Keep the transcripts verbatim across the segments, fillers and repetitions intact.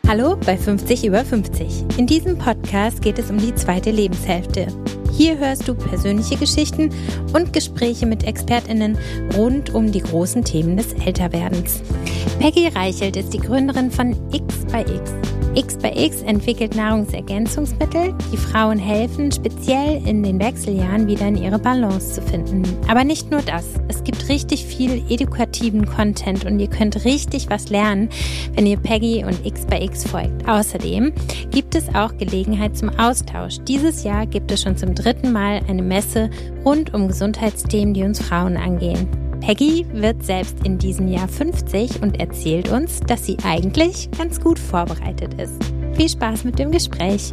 Hallo bei fünfzig über fünfzig. In diesem Podcast geht es um die zweite Lebenshälfte. Hier hörst du persönliche Geschichten und Gespräche mit ExpertInnen rund um die großen Themen des Älterwerdens. Peggy Reichelt ist die Gründerin von X by X. X by X entwickelt Nahrungsergänzungsmittel, die Frauen helfen, speziell in den Wechseljahren wieder in ihre Balance zu finden. Aber nicht nur das. Es gibt richtig viel edukativen Content und ihr könnt richtig was lernen, wenn ihr Peggy und X by X folgt. Außerdem gibt es auch Gelegenheit zum Austausch. Dieses Jahr gibt es schon zum dritten Mal eine Messe rund um Gesundheitsthemen, die uns Frauen angehen. Peggy wird selbst in diesem Jahr fünfzig und erzählt uns, dass sie eigentlich ganz gut vorbereitet ist. Viel Spaß mit dem Gespräch.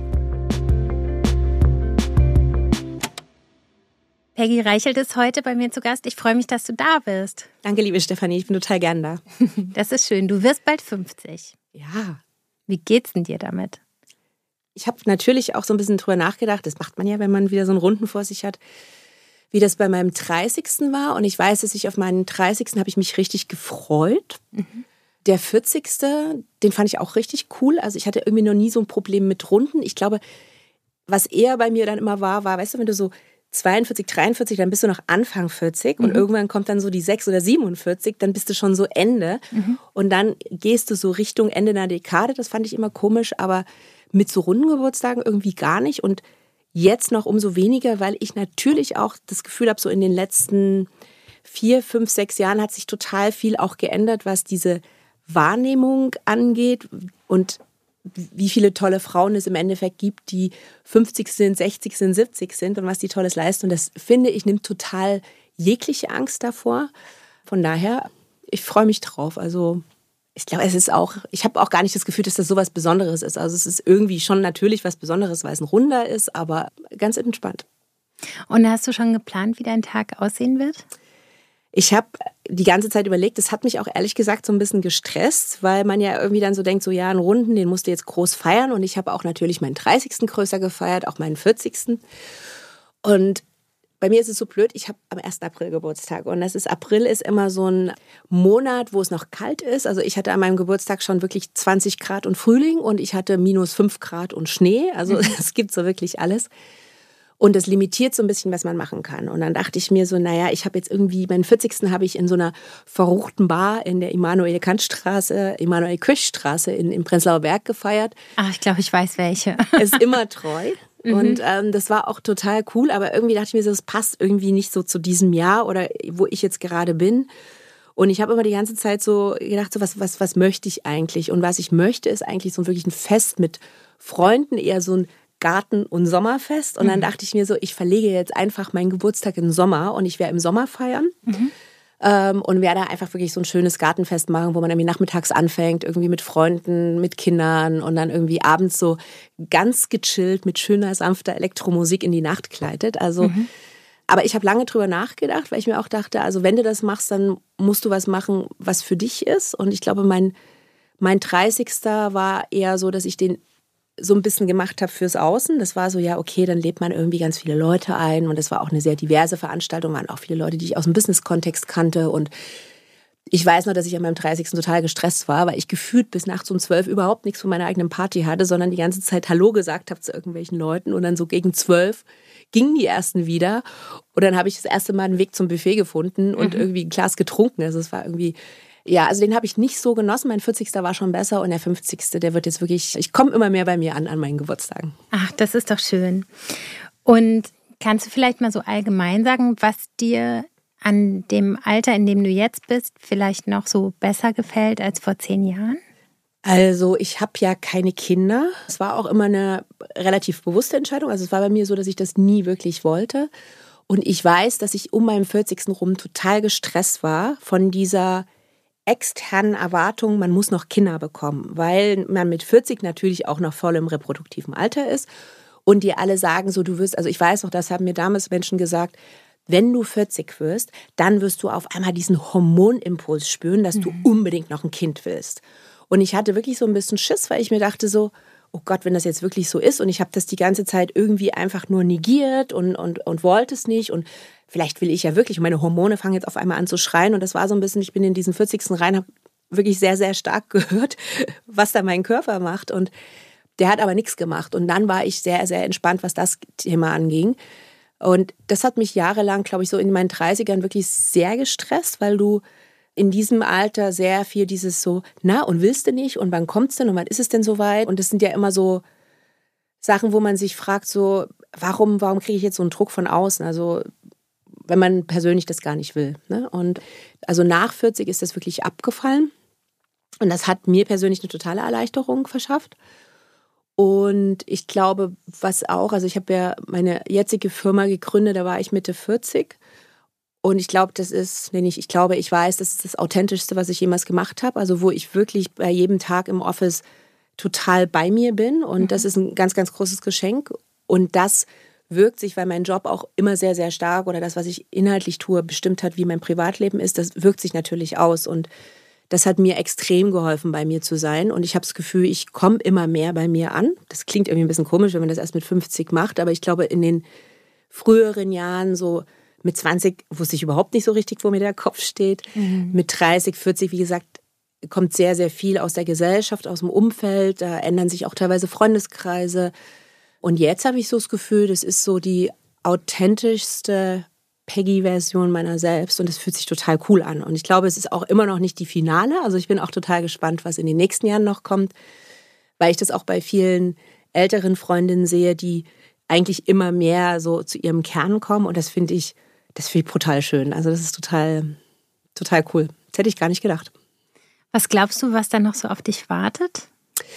Peggy Reichelt ist heute bei mir zu Gast. Ich freue mich, dass du da bist. Danke, liebe Stefanie, ich bin total gern da. Das ist schön. Du wirst bald fünfzig. Ja. Wie geht's denn dir damit? Ich habe natürlich auch so ein bisschen drüber nachgedacht. Das macht man ja, wenn man wieder so einen Runden vor sich hat, wie das bei meinem dreißigsten war. Und ich weiß, dass ich auf meinen dreißigsten habe ich mich richtig gefreut. Mhm. Der vierzigste, den fand ich auch richtig cool. Also ich hatte irgendwie noch nie so ein Problem mit Runden. Ich glaube, was eher bei mir dann immer war, war, weißt du, wenn du so zweiundvierzig, dreiundvierzig, dann bist du noch Anfang vierzig mhm. und irgendwann kommt dann so die sechs oder siebenundvierzig, dann bist du schon so Ende. Mhm. Und dann gehst du so Richtung Ende einer Dekade. Das fand ich immer komisch, aber mit so runden Geburtstagen irgendwie gar nicht. Und jetzt noch umso weniger, weil ich natürlich auch das Gefühl habe, so in den letzten vier, fünf, sechs Jahren hat sich total viel auch geändert, was diese Wahrnehmung angeht und wie viele tolle Frauen es im Endeffekt gibt, die fünfzig sind, sechzig sind, siebzig sind und was die Tolles leisten. Und das, finde ich, nimmt total jegliche Angst davor. Von daher, ich freue mich drauf. Also ich glaube, es ist auch, ich habe auch gar nicht das Gefühl, dass das so was Besonderes ist. Also es ist irgendwie schon natürlich was Besonderes, weil es ein Runder ist, aber ganz entspannt. Und hast du schon geplant, wie dein Tag aussehen wird? Ich habe die ganze Zeit überlegt, das hat mich auch ehrlich gesagt so ein bisschen gestresst, weil man ja irgendwie dann so denkt, so ja, einen Runden, den musst du jetzt groß feiern. Und ich habe auch natürlich meinen dreißigsten größer gefeiert, auch meinen vierzigsten Und bei mir ist es so blöd, ich habe am ersten April Geburtstag und das ist, April ist immer so ein Monat, wo es noch kalt ist. Also ich hatte an meinem Geburtstag schon wirklich zwanzig Grad und Frühling und ich hatte minus fünf Grad und Schnee. Also es gibt so wirklich alles. Und das limitiert so ein bisschen, was man machen kann. Und dann dachte ich mir so, naja, ich habe jetzt irgendwie, meinen vierzigsten habe ich in so einer verruchten Bar in der Immanuel-Kant-Straße, Immanuel-Kirch-Straße in, in Prenzlauer Berg gefeiert. Ach, ich glaube, ich weiß welche. Ist immer treu. Und ähm, das war auch total cool, aber irgendwie dachte ich mir so, das passt irgendwie nicht so zu diesem Jahr oder wo ich jetzt gerade bin. Und ich habe immer die ganze Zeit so gedacht, so was, was, was möchte ich eigentlich? Und was ich möchte, ist eigentlich so wirklich ein Fest mit Freunden, eher so ein Garten- und Sommerfest. Und dann dachte ich mir so, ich verlege jetzt einfach meinen Geburtstag in den Sommer und ich werde im Sommer feiern. Mhm. Und werde einfach wirklich so ein schönes Gartenfest machen, wo man irgendwie nachmittags anfängt, irgendwie mit Freunden, mit Kindern und dann irgendwie abends so ganz gechillt mit schöner, sanfter Elektromusik in die Nacht gleitet. Also, mhm. aber ich habe lange drüber nachgedacht, weil ich mir auch dachte, also wenn du das machst, dann musst du was machen, was für dich ist. Und ich glaube, mein, mein dreißigster war eher so, dass ich den so ein bisschen gemacht habe fürs Außen. Das war so, ja, okay, dann lädt man irgendwie ganz viele Leute ein und das war auch eine sehr diverse Veranstaltung, waren auch viele Leute, die ich aus dem Business-Kontext kannte und ich weiß noch, dass ich an meinem dreißigsten total gestresst war, weil ich gefühlt bis nachts um zwölf überhaupt nichts von meiner eigenen Party hatte, sondern die ganze Zeit Hallo gesagt habe zu irgendwelchen Leuten und dann so gegen zwölf gingen die ersten wieder und dann habe ich das erste Mal einen Weg zum Buffet gefunden und mhm. irgendwie ein Glas getrunken. Also es war irgendwie Ja, also den habe ich nicht so genossen. Mein vierzigster war schon besser und der fünfzigste, der wird jetzt wirklich, ich komme immer mehr bei mir an, an meinen Geburtstagen. Ach, das ist doch schön. Und kannst du vielleicht mal so allgemein sagen, was dir an dem Alter, in dem du jetzt bist, vielleicht noch so besser gefällt als vor zehn Jahren? Also ich habe ja keine Kinder. Es war auch immer eine relativ bewusste Entscheidung. Also es war bei mir so, dass ich das nie wirklich wollte. Und ich weiß, dass ich um meinen vierzigsten rum total gestresst war von dieser externen Erwartungen, man muss noch Kinder bekommen, weil man mit vierzig natürlich auch noch voll im reproduktiven Alter ist und die alle sagen so, du wirst, also ich weiß noch, das haben mir damals Menschen gesagt, wenn du vierzig wirst, dann wirst du auf einmal diesen Hormonimpuls spüren, dass mhm. du unbedingt noch ein Kind willst. Und ich hatte wirklich so ein bisschen Schiss, weil ich mir dachte so, oh Gott, wenn das jetzt wirklich so ist und ich habe das die ganze Zeit irgendwie einfach nur negiert und, und, und wollte es nicht und vielleicht will ich ja wirklich, meine Hormone fangen jetzt auf einmal an zu schreien und das war so ein bisschen, ich bin in diesen vierzigsten rein, habe wirklich sehr, sehr stark gehört, was da mein Körper macht. Und der hat aber nichts gemacht. Und dann war ich sehr, sehr entspannt, was das Thema anging. Und das hat mich jahrelang, glaube ich, so in meinen dreißigern wirklich sehr gestresst, weil du in diesem Alter sehr viel dieses so, na, und willst du nicht? Und wann kommt's denn? Und wann ist es denn soweit? Und das sind ja immer so Sachen, wo man sich fragt, so, warum, warum kriege ich jetzt so einen Druck von außen? Also, wenn man persönlich das gar nicht will. Ne? Und also nach vierzig ist das wirklich abgefallen. Und das hat mir persönlich eine totale Erleichterung verschafft. Und ich glaube, was auch, also ich habe ja meine jetzige Firma gegründet, da war ich Mitte vierzig. Und ich glaube, das ist, nee, nicht, ich glaube, ich weiß, das ist das Authentischste, was ich jemals gemacht habe. Also wo ich wirklich bei jedem Tag im Office total bei mir bin. Und mhm. das ist ein ganz, ganz großes Geschenk. Und das wirkt sich, weil mein Job auch immer sehr, sehr stark oder das, was ich inhaltlich tue, bestimmt hat, wie mein Privatleben ist, das wirkt sich natürlich aus. Und das hat mir extrem geholfen, bei mir zu sein. Und ich habe das Gefühl, ich komme immer mehr bei mir an. Das klingt irgendwie ein bisschen komisch, wenn man das erst mit fünfzig macht. Aber ich glaube, in den früheren Jahren, so mit zwanzig, wusste ich überhaupt nicht so richtig, wo mir der Kopf steht. Mhm. Mit dreißig, vierzig, wie gesagt, kommt sehr, sehr viel aus der Gesellschaft, aus dem Umfeld. Da ändern sich auch teilweise Freundeskreise. Und jetzt habe ich so das Gefühl, das ist so die authentischste Peggy-Version meiner selbst und es fühlt sich total cool an. Und ich glaube, es ist auch immer noch nicht die Finale. Also ich bin auch total gespannt, was in den nächsten Jahren noch kommt, weil ich das auch bei vielen älteren Freundinnen sehe, die eigentlich immer mehr so zu ihrem Kern kommen. Und das finde ich, das finde ich brutal schön. Also das ist total, total cool. Das hätte ich gar nicht gedacht. Was glaubst du, was da noch so auf dich wartet?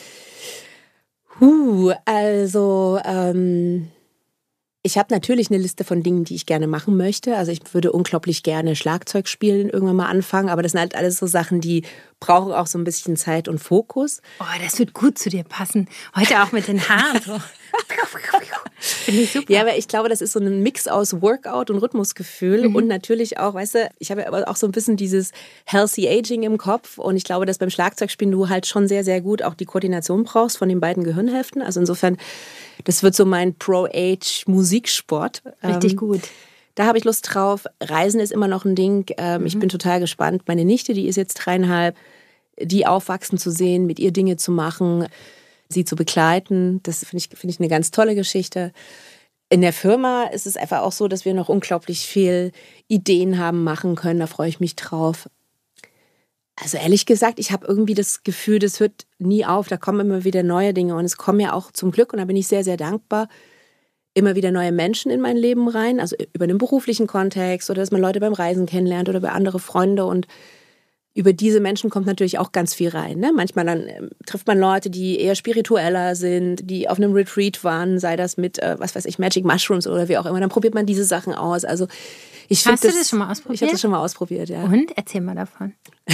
Huh, also ähm, ich habe natürlich eine Liste von Dingen, die ich gerne machen möchte. Also ich würde unglaublich gerne Schlagzeug spielen, irgendwann mal anfangen. Aber das sind halt alles so Sachen, die brauchen auch so ein bisschen Zeit und Fokus. Oh, das wird gut zu dir passen. Heute auch mit den Haaren so. Finde ich super. Ja, aber ich glaube, das ist so ein Mix aus Workout und Rhythmusgefühl. Mhm. Und natürlich auch, weißt du, ich habe ja aber auch so ein bisschen dieses Healthy Aging im Kopf. Und ich glaube, dass beim Schlagzeugspielen du halt schon sehr, sehr gut auch die Koordination brauchst von den beiden Gehirnhälften. Also insofern, das wird so mein Pro-Age-Musiksport. Richtig ähm, gut. Da habe ich Lust drauf. Reisen ist immer noch ein Ding. Ähm, mhm. Ich bin total gespannt. Meine Nichte, die ist jetzt dreieinhalb, die aufwachsen zu sehen, mit ihr Dinge zu machen, sie zu begleiten. Das finde ich, finde ich eine ganz tolle Geschichte. In der Firma ist es einfach auch so, dass wir noch unglaublich viel Ideen haben, machen können. Da freue ich mich drauf. Also ehrlich gesagt, ich habe irgendwie das Gefühl, das hört nie auf. Da kommen immer wieder neue Dinge. Und es kommen ja auch zum Glück, und da bin ich sehr, sehr dankbar, immer wieder neue Menschen in mein Leben rein. Also über den beruflichen Kontext oder dass man Leute beim Reisen kennenlernt oder über andere Freunde. Und über diese Menschen kommt natürlich auch ganz viel rein. Ne? Manchmal dann äh, trifft man Leute, die eher spiritueller sind, die auf einem Retreat waren, sei das mit, äh, was weiß ich, Magic Mushrooms oder wie auch immer. Dann probiert man diese Sachen aus. Also ich Hast du das, das schon mal ausprobiert? Ich habe das schon mal ausprobiert, ja. Und? Erzähl mal davon.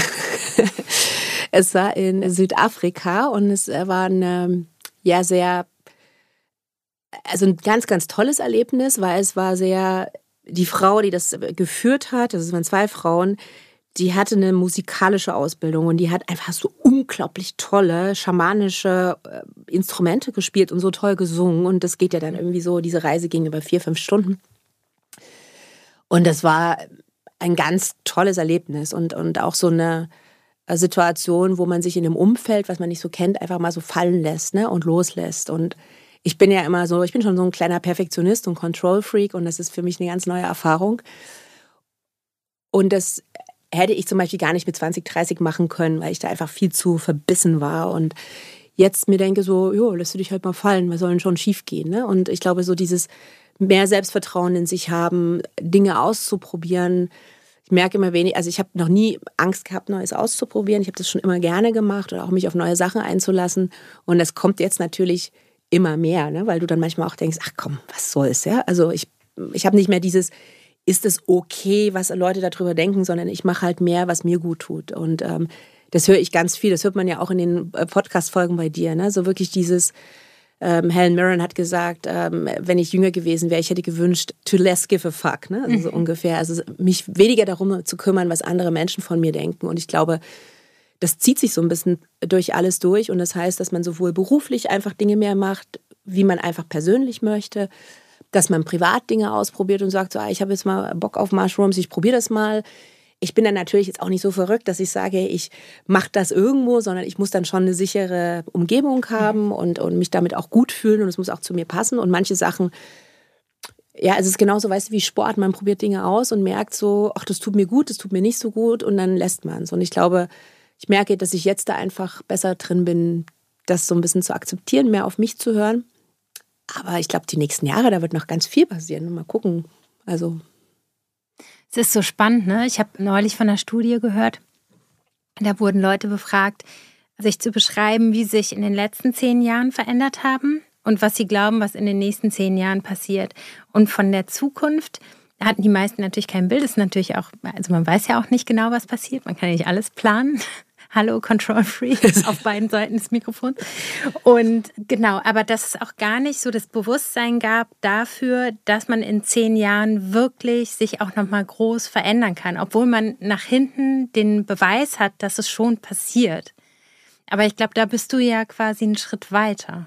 Es war in Südafrika und es war ein ja, sehr, also ein ganz, ganz tolles Erlebnis, weil es war sehr, die Frau, die das geführt hat, das waren zwei Frauen, die hatte eine musikalische Ausbildung und die hat einfach so unglaublich tolle, schamanische Instrumente gespielt und so toll gesungen. Und das geht ja dann irgendwie so, diese Reise ging über vier, fünf Stunden. Und das war ein ganz tolles Erlebnis und, und auch so eine Situation, wo man sich in einem Umfeld, was man nicht so kennt, einfach mal so fallen lässt, ne, und loslässt. Und ich bin ja immer so, ich bin schon so ein kleiner Perfektionist und Control-Freak und das ist für mich eine ganz neue Erfahrung. Und das hätte ich zum Beispiel gar nicht mit zwanzig, dreißig machen können, weil ich da einfach viel zu verbissen war. Und jetzt mir denke so, jo, lässt du dich halt mal fallen, was soll denn schon schief gehen, ne? Und ich glaube, so dieses mehr Selbstvertrauen in sich haben, Dinge auszuprobieren. Ich merke immer wenig, also ich habe noch nie Angst gehabt, Neues auszuprobieren. Ich habe das schon immer gerne gemacht oder auch mich auf neue Sachen einzulassen. Und das kommt jetzt natürlich immer mehr, ne? Weil du dann manchmal auch denkst, ach komm, was soll's, ja? Also ich, ich habe nicht mehr dieses, ist es okay, was Leute darüber denken, sondern ich mache halt mehr, was mir gut tut. Und ähm, das höre ich ganz viel. Das hört man ja auch in den Podcast-Folgen bei dir, ne? So wirklich dieses, ähm, Helen Mirren hat gesagt, ähm, wenn ich jünger gewesen wäre, ich hätte gewünscht, to less give a fuck, ne? Also so mhm. ungefähr. Also mich weniger darum zu kümmern, was andere Menschen von mir denken. Und ich glaube, das zieht sich so ein bisschen durch alles durch. Und das heißt, dass man sowohl beruflich einfach Dinge mehr macht, wie man einfach persönlich möchte, dass man privat Dinge ausprobiert und sagt, so, ah, ich habe jetzt mal Bock auf Mushrooms, ich probiere das mal. ich bin dann natürlich jetzt auch nicht so verrückt, dass ich sage, ich mache das irgendwo, sondern ich muss dann schon eine sichere Umgebung haben und, und mich damit auch gut fühlen und es muss auch zu mir passen. Und manche Sachen, ja, es ist genauso, weißt du, wie Sport. Man probiert Dinge aus und merkt so, ach, das tut mir gut, das tut mir nicht so gut und dann lässt man es. Und ich glaube, ich merke, dass ich jetzt da einfach besser drin bin, das so ein bisschen zu akzeptieren, mehr auf mich zu hören. Aber ich glaube, die nächsten Jahre, da wird noch ganz viel passieren. Mal gucken. Also es ist so spannend, ne? Ich habe neulich von einer Studie gehört, da wurden Leute befragt, sich zu beschreiben, wie sie sich in den letzten zehn Jahren verändert haben und was sie glauben, was in den nächsten zehn Jahren passiert. Und von der Zukunft hatten die meisten natürlich kein Bild. Das ist natürlich auch, also man weiß ja auch nicht genau, was passiert. Man kann ja nicht alles planen. Hallo, Control Freak auf beiden Seiten des Mikrofons. Und genau, aber dass es auch gar nicht so das Bewusstsein gab dafür, dass man in zehn Jahren wirklich sich auch nochmal groß verändern kann, obwohl man nach hinten den Beweis hat, dass es schon passiert. Aber ich glaube, da bist du ja quasi einen Schritt weiter.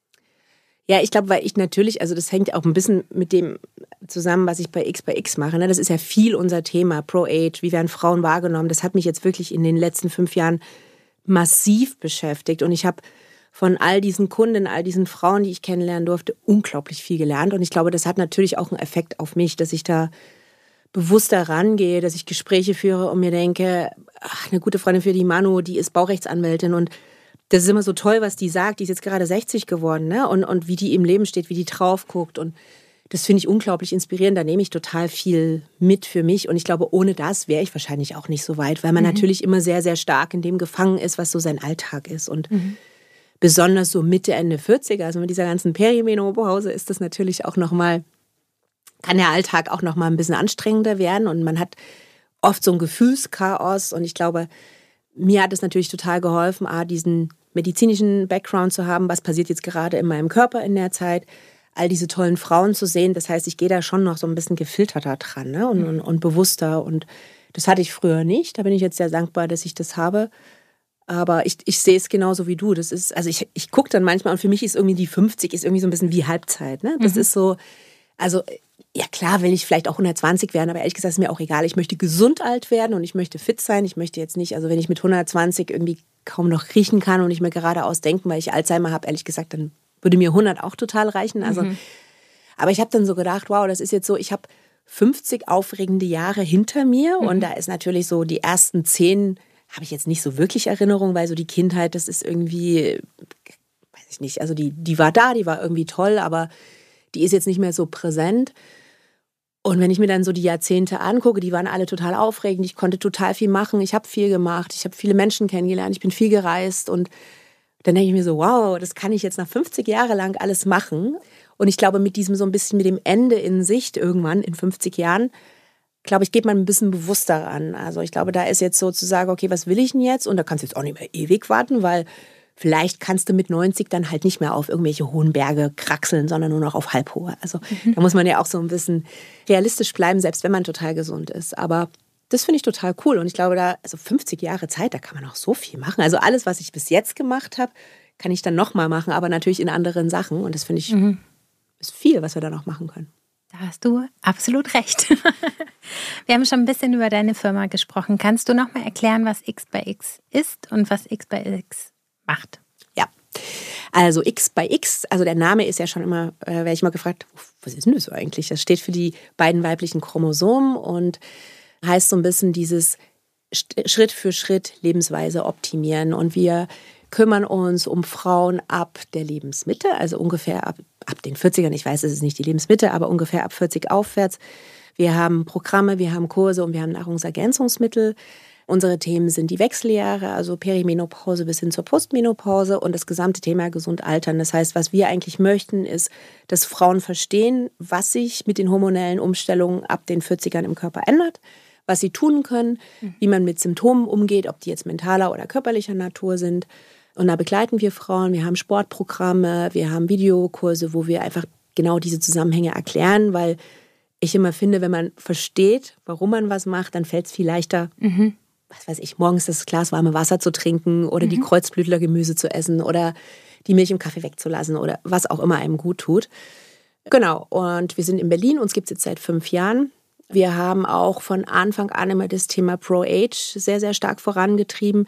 Ja, ich glaube, weil ich natürlich, also das hängt auch ein bisschen mit dem zusammen, was ich bei X bei X mache. Ne? Das ist ja viel unser Thema, Pro-Age, wie werden Frauen wahrgenommen. Das hat mich jetzt wirklich in den letzten fünf Jahren massiv beschäftigt. Und ich habe von all diesen Kunden, all diesen Frauen, die ich kennenlernen durfte, unglaublich viel gelernt. Und ich glaube, das hat natürlich auch einen Effekt auf mich, dass ich da bewusster rangehe, dass ich Gespräche führe und mir denke, ach, eine gute Freundin für die Manu, die ist Baurechtsanwältin und das ist immer so toll, was die sagt. Die ist jetzt gerade sechzig geworden, ne? Und, und wie die im Leben steht, wie die drauf guckt. Und das finde ich unglaublich inspirierend. Da nehme ich total viel mit für mich. Und ich glaube, ohne das wäre ich wahrscheinlich auch nicht so weit, weil man mhm. natürlich immer sehr, sehr stark in dem gefangen ist, was so sein Alltag ist. Und mhm. besonders so Mitte, Ende vierziger, also mit dieser ganzen Perimenopause, ist das natürlich auch nochmal, kann der Alltag auch nochmal ein bisschen anstrengender werden. Und man hat oft so ein Gefühlschaos. Und ich glaube, mir hat es natürlich total geholfen, A, diesen medizinischen Background zu haben, was passiert jetzt gerade in meinem Körper in der Zeit, all diese tollen Frauen zu sehen. Das heißt, ich gehe da schon noch so ein bisschen gefilterter dran, ne? und, und, und bewusster. Und das hatte ich früher nicht. Da bin ich jetzt sehr dankbar, dass ich das habe. Aber ich, ich sehe es genauso wie du. Das ist, also ich, ich gucke dann manchmal und für mich ist irgendwie die fünfzig ist irgendwie so ein bisschen wie Halbzeit. Ne? Das mhm. ist so, also ja klar will ich vielleicht auch hundertzwanzig werden, aber ehrlich gesagt ist mir auch egal. Ich möchte gesund alt werden und ich möchte fit sein. Ich möchte jetzt nicht, also wenn ich mit hundertzwanzig irgendwie kaum noch riechen kann und nicht mehr geradeaus denken, weil ich Alzheimer habe, ehrlich gesagt, dann würde mir hundert auch total reichen. Also, mhm. aber ich habe dann so gedacht, wow, das ist jetzt so, ich habe fünfzig aufregende Jahre hinter mir mhm. und da ist natürlich so die ersten zehn habe ich jetzt nicht so wirklich Erinnerung, weil so die Kindheit, das ist irgendwie, weiß ich nicht, also die, die war da, die war irgendwie toll, aber die ist jetzt nicht mehr so präsent. Und wenn ich mir dann so die Jahrzehnte angucke, die waren alle total aufregend, ich konnte total viel machen, ich habe viel gemacht, ich habe viele Menschen kennengelernt, ich bin viel gereist und dann denke ich mir so, wow, das kann ich jetzt nach fünfzig Jahre lang alles machen. Und ich glaube, mit diesem so ein bisschen, mit dem Ende in Sicht irgendwann in fünfzig Jahren, glaube ich, geht man ein bisschen bewusster ran. Also ich glaube, da ist jetzt so zu sagen, okay, was will ich denn jetzt? Und da kannst du jetzt auch nicht mehr ewig warten, weil vielleicht kannst du mit neunzig dann halt nicht mehr auf irgendwelche hohen Berge kraxeln, sondern nur noch auf halbhohe. Also mhm. da muss man ja auch so ein bisschen realistisch bleiben, selbst wenn man total gesund ist. Aber das finde ich total cool. Und ich glaube, da, also fünfzig Jahre Zeit, da kann man auch so viel machen. Also alles, was ich bis jetzt gemacht habe, kann ich dann nochmal machen, aber natürlich in anderen Sachen. Und das finde ich, mhm. ist viel, was wir da noch machen können. Da hast du absolut recht. Wir haben schon ein bisschen über deine Firma gesprochen. Kannst du noch mal erklären, was X by X ist und was X by X macht? Ja, also X by X, also der Name ist ja schon immer, äh, werde ich mal gefragt, was ist denn das eigentlich? Das steht für die beiden weiblichen Chromosomen und heißt so ein bisschen dieses Schritt für Schritt Lebensweise optimieren. Und wir kümmern uns um Frauen ab der Lebensmitte, also ungefähr ab, ab den vierzigern. Ich weiß, es ist nicht die Lebensmitte, aber ungefähr ab vierzig aufwärts. Wir haben Programme, wir haben Kurse und wir haben Nahrungsergänzungsmittel. Unsere Themen sind die Wechseljahre, also Perimenopause bis hin zur Postmenopause und das gesamte Thema gesund altern. Das heißt, was wir eigentlich möchten, ist, dass Frauen verstehen, was sich mit den hormonellen Umstellungen ab den vierzigern im Körper ändert, was sie tun können, wie man mit Symptomen umgeht, ob die jetzt mentaler oder körperlicher Natur sind. Und da begleiten wir Frauen, wir haben Sportprogramme, wir haben Videokurse, wo wir einfach genau diese Zusammenhänge erklären, weil ich immer finde, wenn man versteht, warum man was macht, dann fällt es viel leichter, mhm. was weiß ich, morgens das Glas warme Wasser zu trinken oder mhm. die Kreuzblütlergemüse zu essen oder die Milch im Kaffee wegzulassen oder was auch immer einem gut tut. Genau, und wir sind in Berlin, uns gibt es jetzt seit fünf Jahren. Wir haben auch von Anfang an immer das Thema Pro-Age sehr, sehr stark vorangetrieben.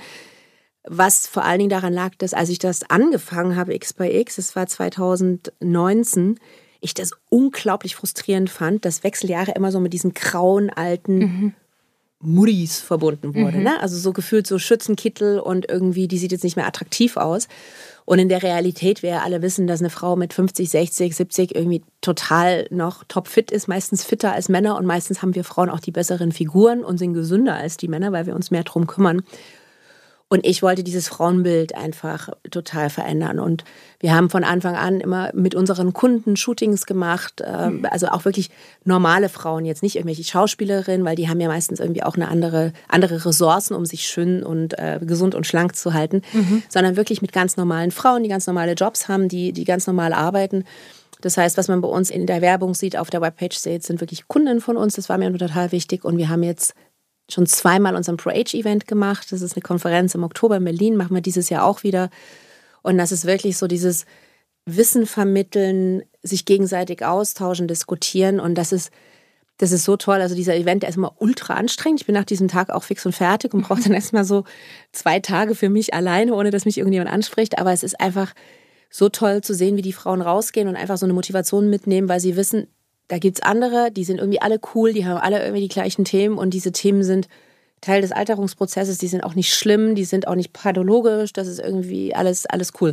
Was vor allen Dingen daran lag, dass als ich das angefangen habe, X by X, das war zwanzig neunzehn, ich das unglaublich frustrierend fand, dass Wechseljahre immer so mit diesen grauen, alten mhm. Muttis verbunden wurde. Mhm. Ne? Also so gefühlt so Schützenkittel und irgendwie, die sieht jetzt nicht mehr attraktiv aus. Und in der Realität, wir alle wissen, dass eine Frau mit fünfzig, sechzig, siebzig irgendwie total noch topfit ist, meistens fitter als Männer. Und meistens haben wir Frauen auch die besseren Figuren und sind gesünder als die Männer, weil wir uns mehr drum kümmern. Und ich wollte dieses Frauenbild einfach total verändern. Und wir haben von Anfang an immer mit unseren Kunden Shootings gemacht. Mhm. Also auch wirklich normale Frauen, jetzt nicht irgendwelche Schauspielerinnen, weil die haben ja meistens irgendwie auch eine andere, andere Ressourcen, um sich schön und äh, gesund und schlank zu halten. Mhm. Sondern wirklich mit ganz normalen Frauen, die ganz normale Jobs haben, die, die ganz normal arbeiten. Das heißt, was man bei uns in der Werbung sieht, auf der Webpage sieht, sind wirklich Kunden von uns. Das war mir total wichtig. Und wir haben jetzt schon zweimal unseren Pro-Age-Event gemacht. Das ist eine Konferenz im Oktober in Berlin, machen wir dieses Jahr auch wieder. Und das ist wirklich so dieses Wissen vermitteln, sich gegenseitig austauschen, diskutieren. Und das ist, das ist so toll. Also dieser Event, der ist immer ultra anstrengend. Ich bin nach diesem Tag auch fix und fertig und brauche dann erstmal so zwei Tage für mich alleine, ohne dass mich irgendjemand anspricht. Aber es ist einfach so toll zu sehen, wie die Frauen rausgehen und einfach so eine Motivation mitnehmen, weil sie wissen, da gibt's andere, die sind irgendwie alle cool, die haben alle irgendwie die gleichen Themen und diese Themen sind Teil des Alterungsprozesses, die sind auch nicht schlimm, die sind auch nicht pathologisch, das ist irgendwie alles, alles cool.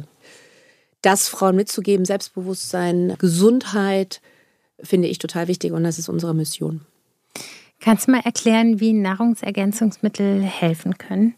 Das Frauen mitzugeben, Selbstbewusstsein, Gesundheit, finde ich total wichtig und das ist unsere Mission. Kannst du mal erklären, wie Nahrungsergänzungsmittel helfen können?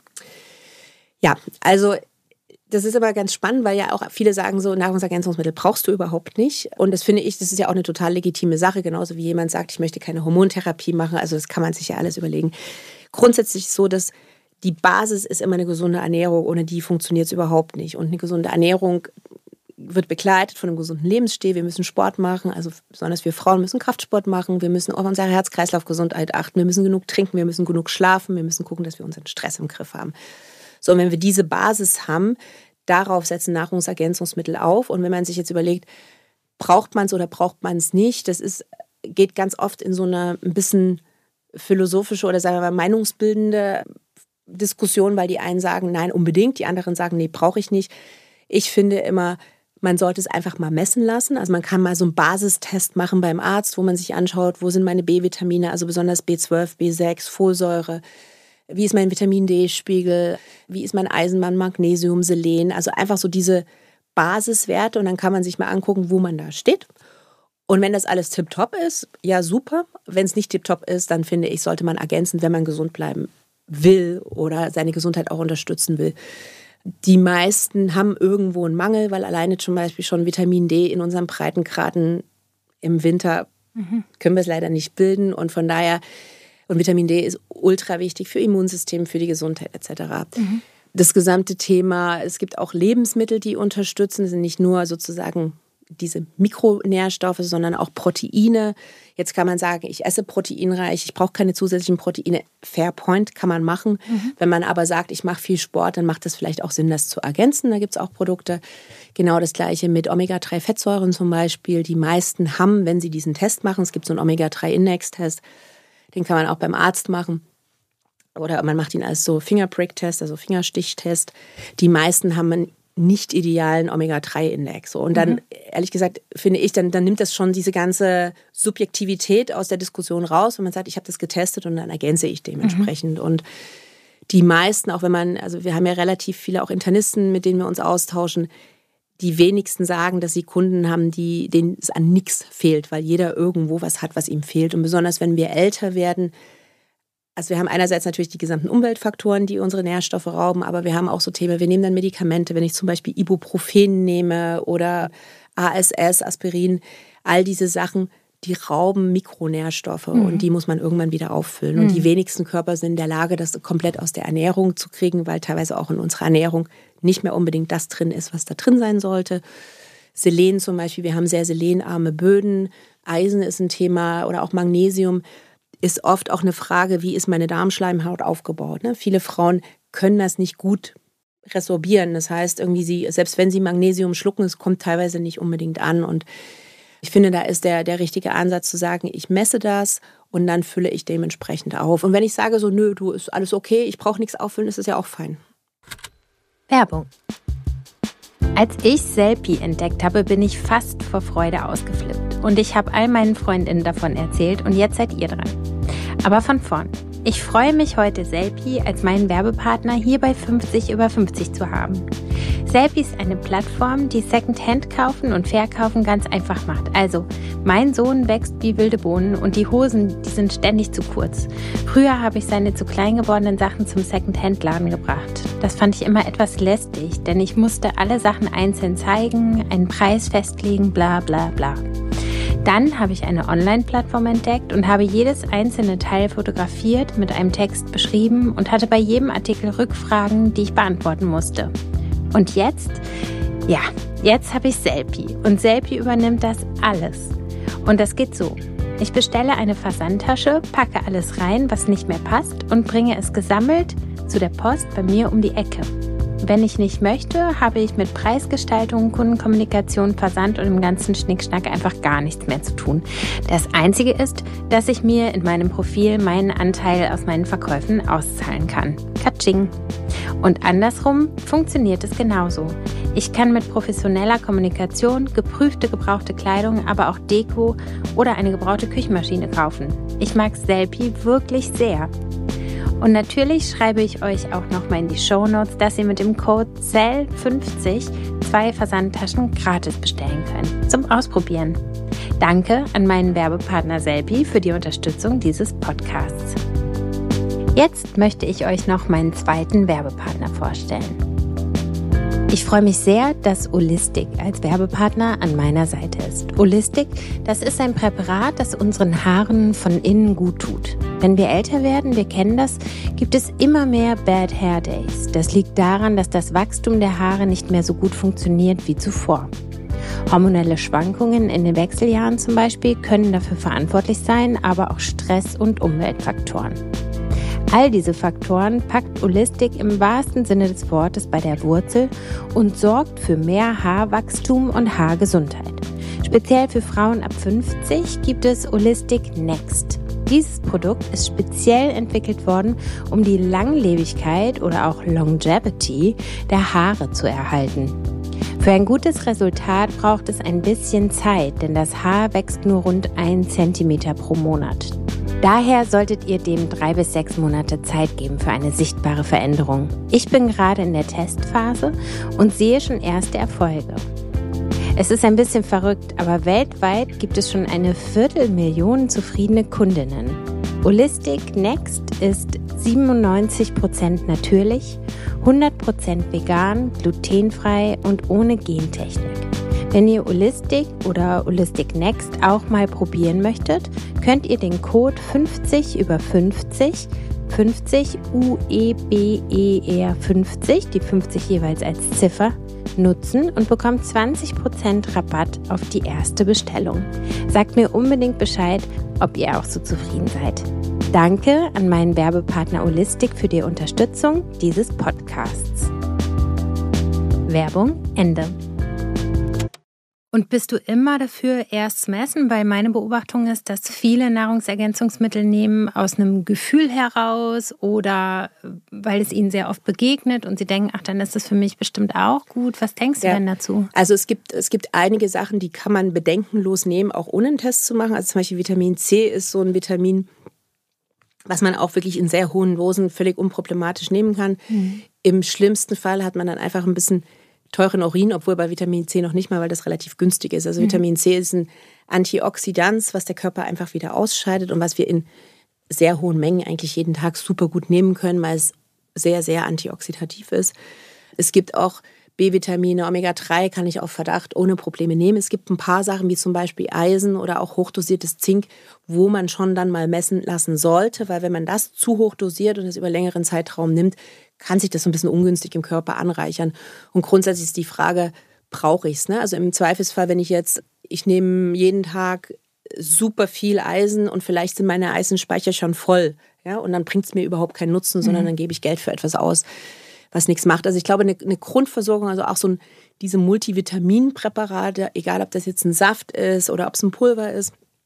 Ja, also das ist aber ganz spannend, weil ja auch viele sagen so, Nahrungsergänzungsmittel brauchst du überhaupt nicht. Und das finde ich, das ist ja auch eine total legitime Sache, genauso wie jemand sagt, ich möchte keine Hormontherapie machen. Also das kann man sich ja alles überlegen. Grundsätzlich so, dass die Basis ist immer eine gesunde Ernährung, ohne die funktioniert es überhaupt nicht. Und eine gesunde Ernährung wird begleitet von einem gesunden Lebensstil. Wir müssen Sport machen, also besonders wir Frauen müssen Kraftsport machen. Wir müssen auf unsere Herz-Kreislauf-Gesundheit achten. Wir müssen genug trinken, wir müssen genug schlafen. Wir müssen gucken, dass wir unseren Stress im Griff haben. So, und wenn wir diese Basis haben, darauf setzen Nahrungsergänzungsmittel auf. Und wenn man sich jetzt überlegt, braucht man es oder braucht man es nicht, das ist, geht ganz oft in so eine ein bisschen philosophische oder sagen wir mal meinungsbildende Diskussion, weil die einen sagen, nein, unbedingt, die anderen sagen, nee, brauche ich nicht. Ich finde immer, man sollte es einfach mal messen lassen. Also man kann mal so einen Basistest machen beim Arzt, wo man sich anschaut, wo sind meine B-Vitamine, also besonders B zwölf, B sechs, Folsäure. Wie ist mein Vitamin-D-Spiegel? Wie ist mein Eisenmann, Magnesium, Selen? Also einfach so diese Basiswerte und dann kann man sich mal angucken, wo man da steht. Und wenn das alles tipptopp ist, ja super. Wenn es nicht tipptopp ist, dann finde ich, sollte man ergänzen, wenn man gesund bleiben will oder seine Gesundheit auch unterstützen will. Die meisten haben irgendwo einen Mangel, weil alleine zum Beispiel schon Vitamin D in unseren Breitengraden im Winter mhm. können wir es leider nicht bilden und von daher und Vitamin D ist ultra wichtig für Immunsystem, für die Gesundheit et cetera. Mhm. Das gesamte Thema, es gibt auch Lebensmittel, die unterstützen. Das sind nicht nur sozusagen diese Mikronährstoffe, sondern auch Proteine. Jetzt kann man sagen, ich esse proteinreich, ich brauche keine zusätzlichen Proteine. Fair point, kann man machen. Mhm. Wenn man aber sagt, ich mache viel Sport, dann macht es vielleicht auch Sinn, das zu ergänzen. Da gibt es auch Produkte. Genau das Gleiche mit Omega drei Fettsäuren zum Beispiel. Die meisten haben, wenn sie diesen Test machen, es gibt so einen Omega drei Index-Test, den kann man auch beim Arzt machen. Oder man macht ihn als so Fingerprick-Test, also Fingerstichtest. Die meisten haben einen nicht idealen Omega drei Index. Und dann, mhm. ehrlich gesagt, finde ich, dann, dann nimmt das schon diese ganze Subjektivität aus der Diskussion raus, wenn man sagt, ich habe das getestet und dann ergänze ich dementsprechend. Mhm. Und die meisten, auch wenn man, also wir haben ja relativ viele auch Internisten, mit denen wir uns austauschen, die wenigsten sagen, dass sie Kunden haben, die, denen es an nichts fehlt, weil jeder irgendwo was hat, was ihm fehlt. Und besonders, wenn wir älter werden, also wir haben einerseits natürlich die gesamten Umweltfaktoren, die unsere Nährstoffe rauben, aber wir haben auch so Themen, wir nehmen dann Medikamente, wenn ich zum Beispiel Ibuprofen nehme oder A S S, Aspirin, all diese Sachen, die rauben Mikronährstoffe mhm. und die muss man irgendwann wieder auffüllen. Mhm. Und die wenigsten Körper sind in der Lage, das komplett aus der Ernährung zu kriegen, weil teilweise auch in unserer Ernährung nicht mehr unbedingt das drin ist, was da drin sein sollte. Selen zum Beispiel, wir haben sehr selenarme Böden. Eisen ist ein Thema oder auch Magnesium ist oft auch eine Frage, wie ist meine Darmschleimhaut aufgebaut. Ne? Viele Frauen können das nicht gut resorbieren. Das heißt, irgendwie sie, selbst wenn sie Magnesium schlucken, es kommt teilweise nicht unbedingt an. Und ich finde, da ist der, der richtige Ansatz zu sagen, ich messe das und dann fülle ich dementsprechend auf. Und wenn ich sage so, nö, du, ist alles okay, ich brauche nichts auffüllen, ist es ja auch fein. Werbung. Als ich Sellpy entdeckt habe, bin ich fast vor Freude ausgeflippt. Und ich habe all meinen Freundinnen davon erzählt und jetzt seid ihr dran. Aber von vorn. Ich freue mich heute, Sellpy als meinen Werbepartner hier bei fünfzig über fünfzig zu haben. Sellpy ist eine Plattform, die Secondhand kaufen und verkaufen ganz einfach macht. Also, mein Sohn wächst wie wilde Bohnen und die Hosen, die sind ständig zu kurz. Früher habe ich seine zu klein gewordenen Sachen zum Secondhand-Laden gebracht. Das fand ich immer etwas lästig, denn ich musste alle Sachen einzeln zeigen, einen Preis festlegen, bla bla bla. Dann habe ich eine Online-Plattform entdeckt und habe jedes einzelne Teil fotografiert, mit einem Text beschrieben und hatte bei jedem Artikel Rückfragen, die ich beantworten musste. Und jetzt? Ja, jetzt habe ich Sellpy und Sellpy übernimmt das alles. Und das geht so. Ich bestelle eine Versandtasche, packe alles rein, was nicht mehr passt und bringe es gesammelt zu der Post bei mir um die Ecke. Wenn ich nicht möchte, habe ich mit Preisgestaltung, Kundenkommunikation, Versand und dem ganzen Schnickschnack einfach gar nichts mehr zu tun. Das Einzige ist, dass ich mir in meinem Profil meinen Anteil aus meinen Verkäufen auszahlen kann. Katsching! Und andersrum funktioniert es genauso. Ich kann mit professioneller Kommunikation geprüfte gebrauchte Kleidung, aber auch Deko oder eine gebrauchte Küchenmaschine kaufen. Ich mag Sellpy wirklich sehr. Und natürlich schreibe ich euch auch nochmal in die Shownotes, dass ihr mit dem Code S E L fünfzig zwei Versandtaschen gratis bestellen könnt. Zum Ausprobieren. Danke an meinen Werbepartner Sellpy für die Unterstützung dieses Podcasts. Jetzt möchte ich euch noch meinen zweiten Werbepartner vorstellen. Ich freue mich sehr, dass Olistic als Werbepartner an meiner Seite ist. Olistic, das ist ein Präparat, das unseren Haaren von innen gut tut. Wenn wir älter werden, wir kennen das, gibt es immer mehr Bad Hair Days. Das liegt daran, dass das Wachstum der Haare nicht mehr so gut funktioniert wie zuvor. Hormonelle Schwankungen in den Wechseljahren zum Beispiel können dafür verantwortlich sein, aber auch Stress und Umweltfaktoren. All diese Faktoren packt Olistic im wahrsten Sinne des Wortes bei der Wurzel und sorgt für mehr Haarwachstum und Haargesundheit. Speziell für Frauen ab fünfzig gibt es Olistic Next. Dieses Produkt ist speziell entwickelt worden, um die Langlebigkeit oder auch Longevity der Haare zu erhalten. Für ein gutes Resultat braucht es ein bisschen Zeit, denn das Haar wächst nur rund ein Zentimeter pro Monat. Daher solltet ihr dem drei bis sechs Monate Zeit geben für eine sichtbare Veränderung. Ich bin gerade in der Testphase und sehe schon erste Erfolge. Es ist ein bisschen verrückt, aber weltweit gibt es schon eine Viertelmillion zufriedene Kundinnen. Olistic Next ist siebenundneunzig Prozent natürlich, hundert Prozent vegan, glutenfrei und ohne Gentechnik. Wenn ihr Olistic oder Olistic Next auch mal probieren möchtet, könnt ihr den Code fünfzig über fünfzig, fünfzig U E B E R fünfzig, die fünfzig jeweils als Ziffer, nutzen und bekommt zwanzig Prozent Rabatt auf die erste Bestellung. Sagt mir unbedingt Bescheid, ob ihr auch so zufrieden seid. Danke an meinen Werbepartner Olistic für die Unterstützung dieses Podcasts. Werbung Ende. Und bist du immer dafür, erst zu messen? Weil meine Beobachtung ist, dass viele Nahrungsergänzungsmittel nehmen aus einem Gefühl heraus oder weil es ihnen sehr oft begegnet und sie denken, ach, dann ist das für mich bestimmt auch gut. Was denkst du ja. denn dazu? Also es gibt, es gibt einige Sachen, die kann man bedenkenlos nehmen, auch ohne einen Test zu machen. Also zum Beispiel Vitamin C ist so ein Vitamin, was man auch wirklich in sehr hohen Dosen völlig unproblematisch nehmen kann. Mhm. Im schlimmsten Fall hat man dann einfach ein bisschen teuren Urin, obwohl bei Vitamin C noch nicht mal, weil das relativ günstig ist. Also mhm. Vitamin C ist ein Antioxidant, was der Körper einfach wieder ausscheidet und was wir in sehr hohen Mengen eigentlich jeden Tag super gut nehmen können, weil es sehr, sehr antioxidativ ist. Es gibt auch B-Vitamine, Omega drei kann ich auf Verdacht ohne Probleme nehmen. Es gibt ein paar Sachen wie zum Beispiel Eisen oder auch hochdosiertes Zink, wo man schon dann mal messen lassen sollte, weil wenn man das zu hoch dosiert und das über längeren Zeitraum nimmt, kann sich das so ein bisschen ungünstig im Körper anreichern. Und grundsätzlich ist die Frage, brauche ich es? Ne? Also im Zweifelsfall, wenn ich jetzt, ich nehme jeden Tag super viel Eisen und vielleicht sind meine Eisenspeicher schon voll, ja, und dann bringt es mir überhaupt keinen Nutzen, sondern dann gebe ich Geld für etwas aus, was nichts macht. Also ich glaube, eine, eine Grundversorgung, also auch so ein, diese Multivitaminpräparate, egal ob das jetzt ein Saft ist oder ob es ein Pulver ist,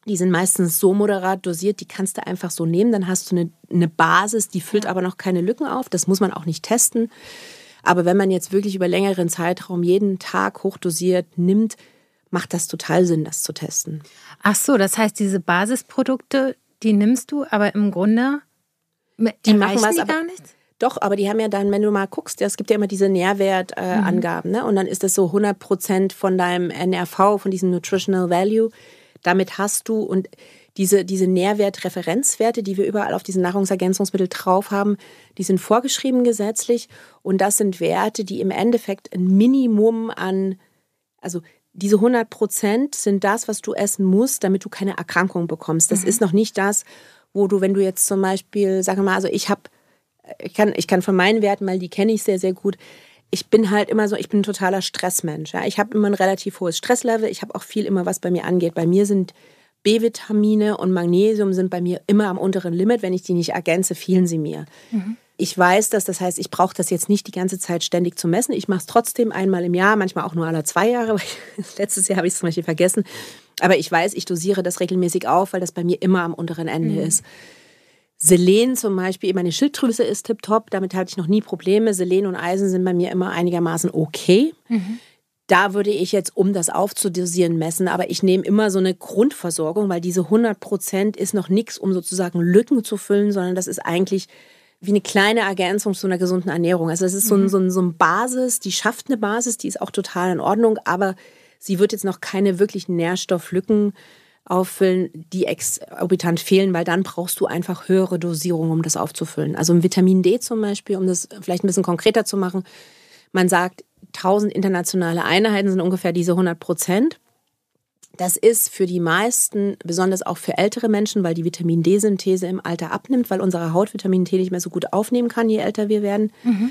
Die sind meistens so moderat dosiert, die kannst du einfach so nehmen. Dann hast du eine, eine Basis, die füllt aber noch keine Lücken auf. Das muss man auch nicht testen. Aber wenn man jetzt wirklich über längeren Zeitraum jeden Tag hochdosiert nimmt, macht das total Sinn, das zu testen. Ach so, das heißt, diese Basisprodukte, die nimmst du, aber im Grunde die machen was, die aber, gar nichts? Doch, aber die haben ja dann, wenn du mal guckst, es gibt ja immer diese Nährwertangaben, äh, mhm. ne? Und dann ist das so hundert Prozent von deinem N R V, von diesem Nutritional Value. Damit hast du, und diese, diese Nährwertreferenzwerte, die wir überall auf diesen Nahrungsergänzungsmittel drauf haben, die sind vorgeschrieben gesetzlich. Und das sind Werte, die im Endeffekt ein Minimum an, also diese hundert Prozent sind das, was du essen musst, damit du keine Erkrankung bekommst. Das mhm. ist noch nicht das, wo du, wenn du jetzt zum Beispiel, sag mal, also ich habe, ich kann, ich kann von meinen Werten, weil die kenne ich sehr, sehr gut. Ich bin halt immer so, ich bin ein totaler Stressmensch. Ja. Ich habe immer ein relativ hohes Stresslevel. Ich habe auch viel immer, was bei mir angeht. Bei mir sind B-Vitamine und Magnesium sind bei mir immer am unteren Limit. Wenn ich die nicht ergänze, fehlen sie mir. Mhm. Ich weiß das, das heißt, ich brauche das jetzt nicht die ganze Zeit ständig zu messen. Ich mache es trotzdem einmal im Jahr, manchmal auch nur alle zwei Jahre. Letztes Jahr habe ich es zum Beispiel vergessen. Aber ich weiß, ich dosiere das regelmäßig auf, weil das bei mir immer am unteren Ende mhm. ist. Selen zum Beispiel, meine Schilddrüse ist tipptopp, damit hatte ich noch nie Probleme. Selen und Eisen sind bei mir immer einigermaßen okay. Mhm. Da würde ich jetzt, um das aufzudosieren, messen. Aber ich nehme immer so eine Grundversorgung, weil diese hundert Prozent ist noch nichts, um sozusagen Lücken zu füllen, sondern das ist eigentlich wie eine kleine Ergänzung zu einer gesunden Ernährung. Also es ist so ein, so ein, so ein Basis, die schafft eine Basis, die ist auch total in Ordnung, aber sie wird jetzt noch keine wirklichen Nährstofflücken auffüllen, die exorbitant fehlen, weil dann brauchst du einfach höhere Dosierungen, um das aufzufüllen. Also im Vitamin D zum Beispiel, um das vielleicht ein bisschen konkreter zu machen, man sagt, tausend internationale Einheiten sind ungefähr diese hundert Prozent. Das ist für die meisten, besonders auch für ältere Menschen, weil die Vitamin D-Synthese im Alter abnimmt, weil unsere Haut Vitamin D nicht mehr so gut aufnehmen kann, je älter wir werden. Mhm.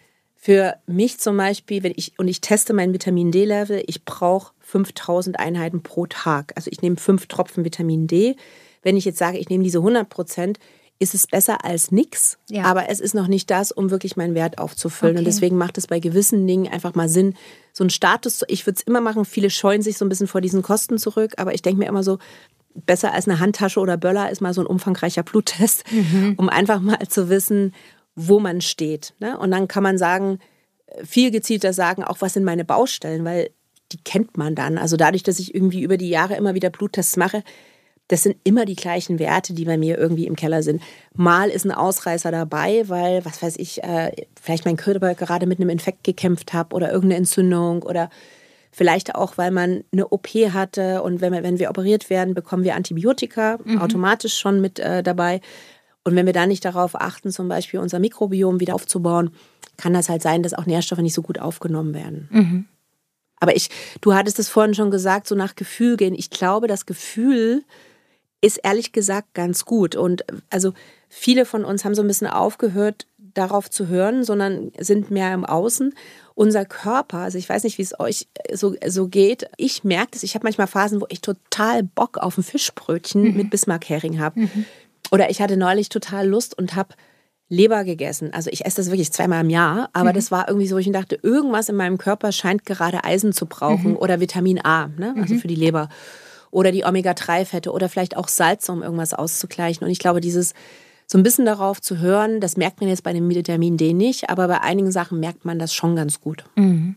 Für mich zum Beispiel, wenn ich, und ich teste mein Vitamin D-Level, ich brauche fünftausend Einheiten pro Tag. Also ich nehme fünf Tropfen Vitamin D. Wenn ich jetzt sage, ich nehme diese hundert Prozent, ist es besser als nichts. Ja. Aber es ist noch nicht das, um wirklich meinen Wert aufzufüllen. Okay. Und deswegen macht es bei gewissen Dingen einfach mal Sinn, so einen Status zu, ich würde es immer machen, viele scheuen sich so ein bisschen vor diesen Kosten zurück, aber ich denke mir immer so, besser als eine Handtasche oder Böller ist mal so ein umfangreicher Bluttest, mhm. um einfach mal zu wissen, wo man steht. Ne? Und dann kann man sagen, viel gezielter sagen, auch was sind meine Baustellen, weil die kennt man dann. Also dadurch, dass ich irgendwie über die Jahre immer wieder Bluttests mache, das sind immer die gleichen Werte, die bei mir irgendwie im Keller sind. Mal ist ein Ausreißer dabei, weil, was weiß ich, äh, vielleicht mein Körper gerade mit einem Infekt gekämpft hat oder irgendeine Entzündung oder vielleicht auch, weil man eine O P hatte und wenn wir, wenn wir operiert werden, bekommen wir Antibiotika mhm. automatisch schon mit äh, dabei. Und wenn wir da nicht darauf achten, zum Beispiel unser Mikrobiom wieder aufzubauen, kann das halt sein, dass auch Nährstoffe nicht so gut aufgenommen werden. Mhm. Aber ich, du hattest es vorhin schon gesagt, so nach Gefühl gehen. Ich glaube, das Gefühl ist ehrlich gesagt ganz gut. Und also viele von uns haben so ein bisschen aufgehört, darauf zu hören, sondern sind mehr im Außen. Unser Körper, also ich weiß nicht, wie es euch so, so geht. Ich merke das, ich habe manchmal Phasen, wo ich total Bock auf ein Fischbrötchen mhm. mit Bismarck-Hering habe. Mhm. Oder ich hatte neulich total Lust und habe Leber gegessen. Also ich esse das wirklich zweimal im Jahr, aber mhm. das war irgendwie so, wo ich dachte, irgendwas in meinem Körper scheint gerade Eisen zu brauchen mhm. oder Vitamin A, ne? Also mhm. für die Leber. Oder die Omega drei Fette oder vielleicht auch Salz, um irgendwas auszugleichen. Und ich glaube, dieses so ein bisschen darauf zu hören, das merkt man jetzt bei dem Vitamin D nicht, aber bei einigen Sachen merkt man das schon ganz gut. Mhm.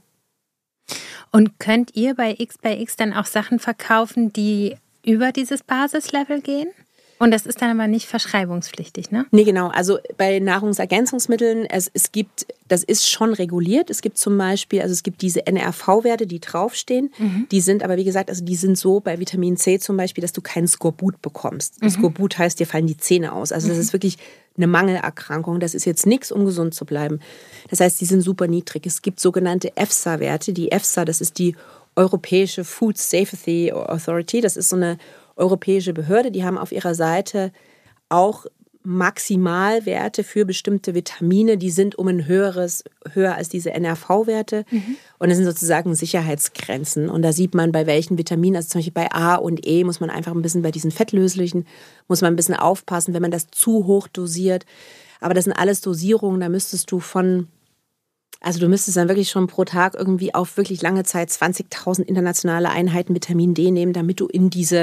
Und könnt ihr bei X bei X dann auch Sachen verkaufen, die über dieses Basislevel gehen? Und das ist dann aber nicht verschreibungspflichtig, ne? Nee, genau. Also bei Nahrungsergänzungsmitteln, es, es gibt, das ist schon reguliert. Es gibt zum Beispiel, also es gibt diese N R V-Werte, die draufstehen. Mhm. Die sind aber, wie gesagt, also die sind so bei Vitamin C zum Beispiel, dass du keinen Skorbut bekommst. Mhm. Skorbut heißt, dir fallen die Zähne aus. Also das mhm. ist wirklich eine Mangelerkrankung. Das ist jetzt nichts, um gesund zu bleiben. Das heißt, die sind super niedrig. Es gibt sogenannte E F S A-Werte. Die E F S A, das ist die Europäische Food Safety Authority. Das ist so eine europäische Behörde, die haben auf ihrer Seite auch Maximalwerte für bestimmte Vitamine, die sind um ein höheres, höher als diese N R V-Werte. Mhm. Und das sind sozusagen Sicherheitsgrenzen. Und da sieht man, bei welchen Vitaminen, also zum Beispiel bei A und E, muss man einfach ein bisschen bei diesen fettlöslichen, muss man ein bisschen aufpassen, wenn man das zu hoch dosiert. Aber das sind alles Dosierungen, da müsstest du von, also du müsstest dann wirklich schon pro Tag irgendwie auf wirklich lange Zeit zwanzigtausend internationale Einheiten Vitamin D nehmen, damit du in diese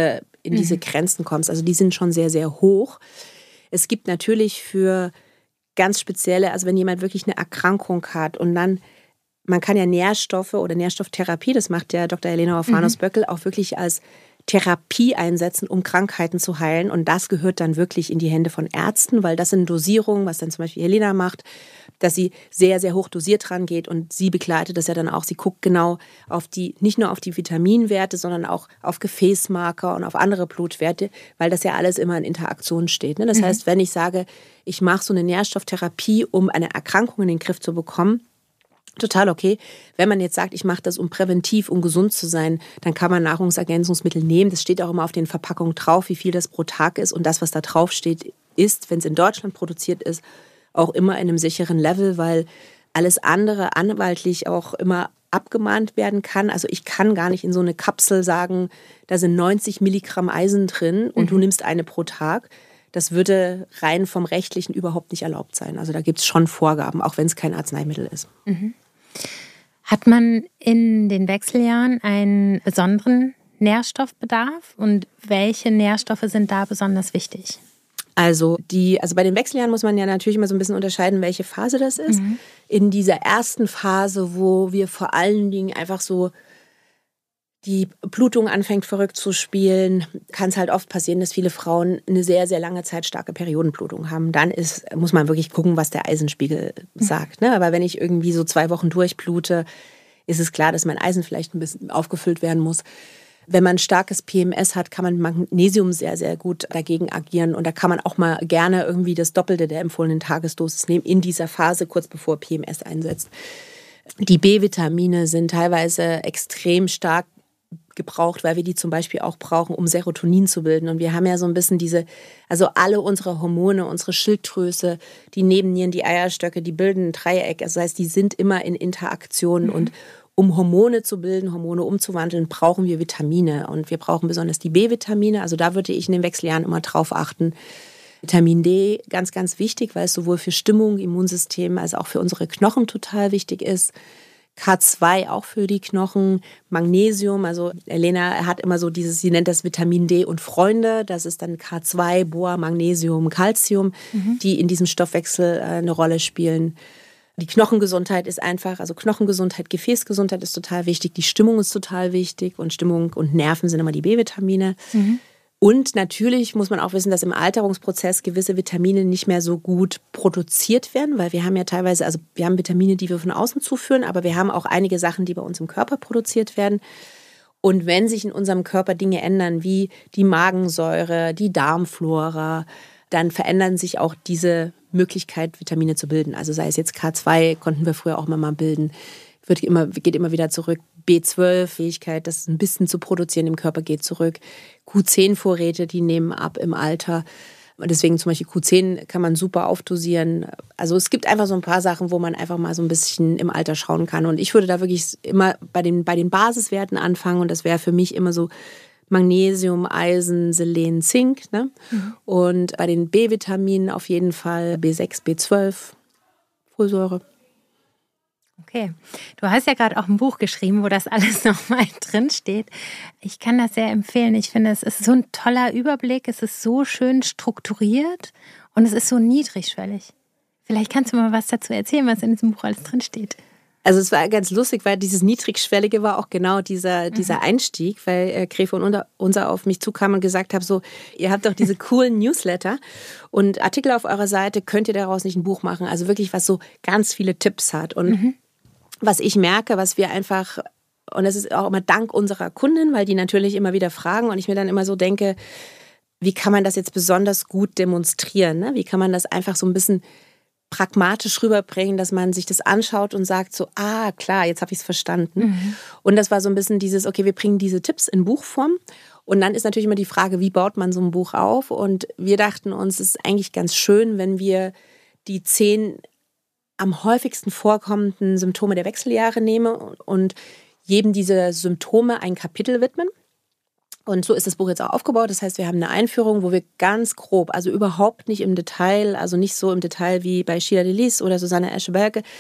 in diese Grenzen kommst. Also die sind schon sehr, sehr hoch. Es gibt natürlich für ganz spezielle, also wenn jemand wirklich eine Erkrankung hat und dann, man kann ja Nährstoffe oder Nährstofftherapie, das macht ja Doktor Helena Orphanos-Böckel, auch wirklich als Therapie einsetzen, um Krankheiten zu heilen. Und das gehört dann wirklich in die Hände von Ärzten, weil das sind Dosierungen, was dann zum Beispiel Helena macht, dass sie sehr, sehr hoch dosiert rangeht und sie begleitet das ja dann auch. Sie guckt genau auf die, nicht nur auf die Vitaminwerte, sondern auch auf Gefäßmarker und auf andere Blutwerte, weil das ja alles immer in Interaktion steht. Das mhm. heißt, wenn ich sage, ich mache so eine Nährstofftherapie, um eine Erkrankung in den Griff zu bekommen, total okay. Wenn man jetzt sagt, ich mache das, um präventiv, um gesund zu sein, dann kann man Nahrungsergänzungsmittel nehmen. Das steht auch immer auf den Verpackungen drauf, wie viel das pro Tag ist. Und das, was da drauf steht, ist, wenn es in Deutschland produziert ist, auch immer in einem sicheren Level, weil alles andere anwaltlich auch immer abgemahnt werden kann. Also ich kann gar nicht in so eine Kapsel sagen, da sind neunzig Milligramm Eisen drin und mhm. du nimmst eine pro Tag. Das würde rein vom Rechtlichen überhaupt nicht erlaubt sein. Also da gibt es schon Vorgaben, auch wenn es kein Arzneimittel ist. Mhm. Hat man in den Wechseljahren einen besonderen Nährstoffbedarf und welche Nährstoffe sind da besonders wichtig? Also, die, also bei den Wechseljahren muss man ja natürlich immer so ein bisschen unterscheiden, welche Phase das ist. Mhm. In dieser ersten Phase, wo wir vor allen Dingen einfach so die Blutung anfängt verrückt zu spielen, kann es halt oft passieren, dass viele Frauen eine sehr, sehr lange Zeit starke Periodenblutung haben. Dann ist, muss man wirklich gucken, was der Eisenspiegel mhm. sagt. Ne? Aber wenn ich irgendwie so zwei Wochen durchblute, ist es klar, dass mein Eisen vielleicht ein bisschen aufgefüllt werden muss. Wenn man starkes P M S hat, kann man mit Magnesium sehr, sehr gut dagegen agieren. Und da kann man auch mal gerne irgendwie das Doppelte der empfohlenen Tagesdosis nehmen in dieser Phase, kurz bevor P M S einsetzt. Die B-Vitamine sind teilweise extrem stark gebraucht, weil wir die zum Beispiel auch brauchen, um Serotonin zu bilden. Und wir haben ja so ein bisschen diese, also alle unsere Hormone, unsere Schilddrüse, die Nebennieren, die Eierstöcke, die bilden ein Dreieck. Also das heißt, die sind immer in Interaktion. Mhm. Und um Hormone zu bilden, Hormone umzuwandeln, brauchen wir Vitamine. Und wir brauchen besonders die B-Vitamine. Also da würde ich in den Wechseljahren immer drauf achten. Vitamin D, ganz, ganz wichtig, weil es sowohl für Stimmung, Immunsystem, als auch für unsere Knochen total wichtig ist. K zwei auch für die Knochen, Magnesium, also Helena hat immer so dieses, sie nennt das Vitamin D und Freunde, das ist dann K zwei, Bohr, Magnesium, Calcium, mhm. die in diesem Stoffwechsel eine Rolle spielen. Die Knochengesundheit ist einfach, also Knochengesundheit, Gefäßgesundheit ist total wichtig, die Stimmung ist total wichtig und Stimmung und Nerven sind immer die B-Vitamine. Mhm. Und natürlich muss man auch wissen, dass im Alterungsprozess gewisse Vitamine nicht mehr so gut produziert werden, weil wir haben ja teilweise, also wir haben Vitamine, die wir von außen zuführen, aber wir haben auch einige Sachen, die bei uns im Körper produziert werden. Und wenn sich in unserem Körper Dinge ändern, wie die Magensäure, die Darmflora, dann verändern sich auch diese Möglichkeit, Vitamine zu bilden. Also sei es jetzt K zwei, konnten wir früher auch mal bilden, wird immer, geht immer wieder zurück. B zwölf, Fähigkeit, das ein bisschen zu produzieren im Körper, geht zurück. Q zehn Vorräte, die nehmen ab im Alter. Deswegen zum Beispiel Q zehn kann man super aufdosieren. Also es gibt einfach so ein paar Sachen, wo man einfach mal so ein bisschen im Alter schauen kann. Und ich würde da wirklich immer bei den, bei den Basiswerten anfangen. Und das wäre für mich immer so Magnesium, Eisen, Selen, Zink. Ne? Mhm. Und bei den B-Vitaminen auf jeden Fall B sechs, B zwölf, Folsäure. Okay, du hast ja gerade auch ein Buch geschrieben, wo das alles nochmal drin steht. Ich kann das sehr empfehlen. Ich finde, es ist so ein toller Überblick, es ist so schön strukturiert und es ist so niedrigschwellig. Vielleicht kannst du mal was dazu erzählen, was in diesem Buch alles drin steht. Also es war ganz lustig, weil dieses Niedrigschwellige war auch genau dieser, dieser mhm. Einstieg, weil äh, Gräfe und Unser auf mich zukam und gesagt haben, so, ihr habt doch diese coolen Newsletter und Artikel auf eurer Seite, könnt ihr daraus nicht ein Buch machen? Also wirklich, was so ganz viele Tipps hat. Und mhm. was ich merke, was wir einfach, und das ist auch immer dank unserer Kundin, weil die natürlich immer wieder fragen und ich mir dann immer so denke, wie kann man das jetzt besonders gut demonstrieren? Ne? Wie kann man das einfach so ein bisschen pragmatisch rüberbringen, dass man sich das anschaut und sagt so, ah, klar, jetzt habe ich es verstanden. Mhm. Und das war so ein bisschen dieses, okay, wir bringen diese Tipps in Buchform. Und dann ist natürlich immer die Frage, wie baut man so ein Buch auf? Und wir dachten uns, es ist eigentlich ganz schön, wenn wir die zehn am häufigsten vorkommenden Symptome der Wechseljahre nehmen und jedem dieser Symptome ein Kapitel widmen. Und so ist das Buch jetzt auch aufgebaut. Das heißt, wir haben eine Einführung, wo wir ganz grob, also überhaupt nicht im Detail, also nicht so im Detail wie bei Sheila Delis oder Susanne Esche-Berke,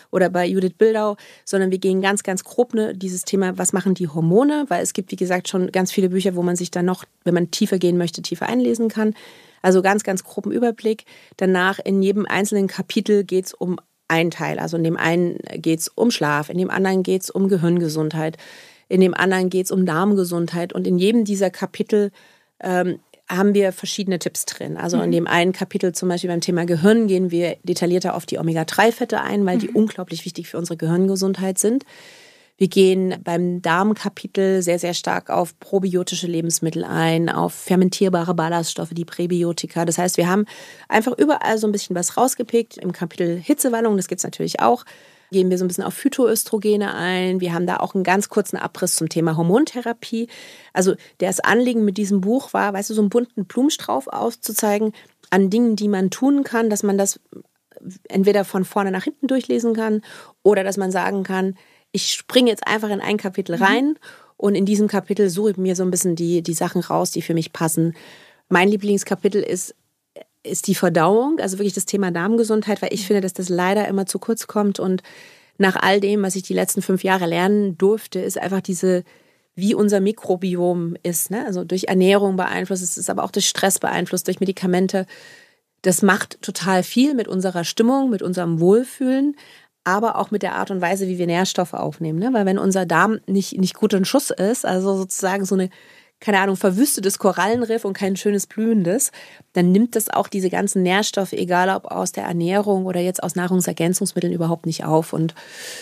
oder bei Judith Bildau, sondern wir gehen ganz, ganz grob ne, dieses Thema, was machen die Hormone, weil es gibt, wie gesagt, schon ganz viele Bücher, wo man sich dann noch, wenn man tiefer gehen möchte, tiefer einlesen kann. Also ganz, ganz groben Überblick. Danach in jedem einzelnen Kapitel geht es um einen Teil. Also in dem einen geht es um Schlaf, in dem anderen geht es um Gehirngesundheit, in dem anderen geht es um Darmgesundheit. Und in jedem dieser Kapitel ähm, haben wir verschiedene Tipps drin. Also mhm. in dem einen Kapitel zum Beispiel beim Thema Gehirn gehen wir detaillierter auf die Omega drei Fette ein, weil mhm. die unglaublich wichtig für unsere Gehirngesundheit sind. Wir gehen beim Darmkapitel sehr, sehr stark auf probiotische Lebensmittel ein, auf fermentierbare Ballaststoffe, die Präbiotika. Das heißt, wir haben einfach überall so ein bisschen was rausgepickt. Im Kapitel Hitzewallung, das gibt es natürlich auch, gehen wir so ein bisschen auf Phytoöstrogene ein. Wir haben da auch einen ganz kurzen Abriss zum Thema Hormontherapie. Also das Anliegen mit diesem Buch war, weißt du, so einen bunten Blumenstrauß aufzuzeigen an Dingen, die man tun kann, dass man das entweder von vorne nach hinten durchlesen kann oder dass man sagen kann, ich springe jetzt einfach in ein Kapitel rein mhm. und in diesem Kapitel suche ich mir so ein bisschen die, die Sachen raus, die für mich passen. Mein Lieblingskapitel ist, ist die Verdauung, also wirklich das Thema Darmgesundheit, weil ich finde, dass das leider immer zu kurz kommt. Und nach all dem, was ich die letzten fünf Jahre lernen durfte, ist einfach diese, wie unser Mikrobiom ist. Ne? Also durch Ernährung beeinflusst, es ist aber auch durch Stress beeinflusst, durch Medikamente. Das macht total viel mit unserer Stimmung, mit unserem Wohlfühlen, aber auch mit der Art und Weise, wie wir Nährstoffe aufnehmen. Ne? Weil wenn unser Darm nicht, nicht gut in Schuss ist, also sozusagen so eine, keine Ahnung, verwüstetes Korallenriff und kein schönes blühendes, dann nimmt das auch diese ganzen Nährstoffe, egal ob aus der Ernährung oder jetzt aus Nahrungsergänzungsmitteln, überhaupt nicht auf. Und